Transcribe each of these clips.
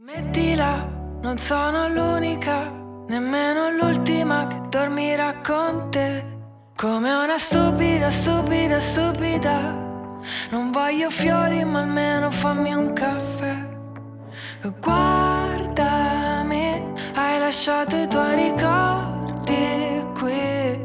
Mettila, non sono l'unica, nemmeno l'ultima che dormirà con te. Come una stupida, stupida, stupida. Non voglio fiori ma almeno fammi un caffè. E guardami, hai lasciato i tuoi ricordi qui.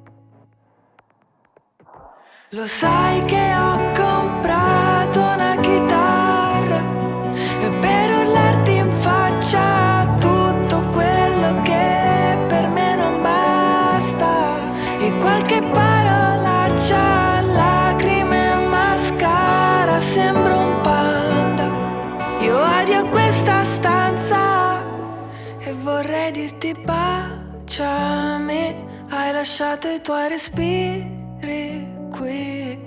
Lo sai che ho comprato una chitarra e per urlarti in faccia tutto quello che per me non basta. E qualche parolaccia, lacrime e mascara, sembro un panda. Io odio questa stanza e vorrei dirti baciami, hai lasciato i tuoi respiri qui.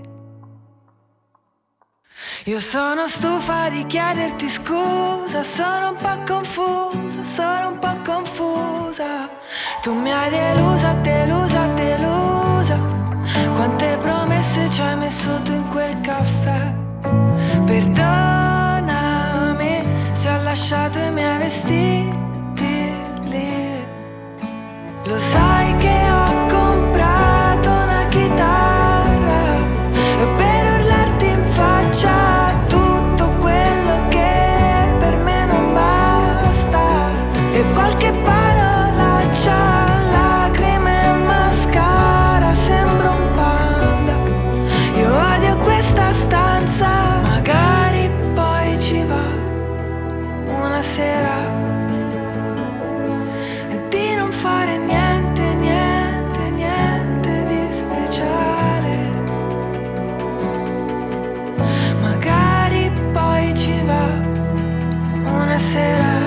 Io sono stufa di chiederti scusa, sono un po' confusa, sono un po' confusa. Tu mi hai delusa, delusa, delusa. Quante promesse ci hai messo tu in quel caffè? Perdonami se ho lasciato i miei vestiti lì. Lo sai che ho comprato una chitarra e per urlarti in faccia tutto quello che per me non basta. E qualche parolaccia, lacrime e mascara, sembro un panda. Io odio questa stanza, magari poi ci va una sera e di non fare niente, niente, niente di speciale. Magari poi ci va una sera.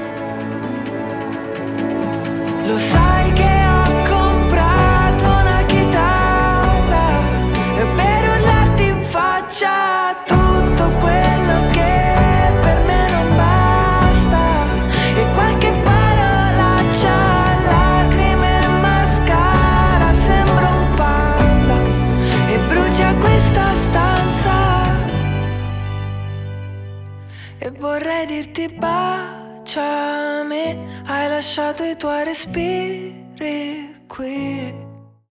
Lo sai che ho comprato una chitarra e per urlarti in faccia tutto quello che per me non basta. E qualche parolaccia, lacrime e mascara, sembro un panda e brucia questa stanza. E vorrei dirti baciami, hai lasciato i tuoi respiri qui.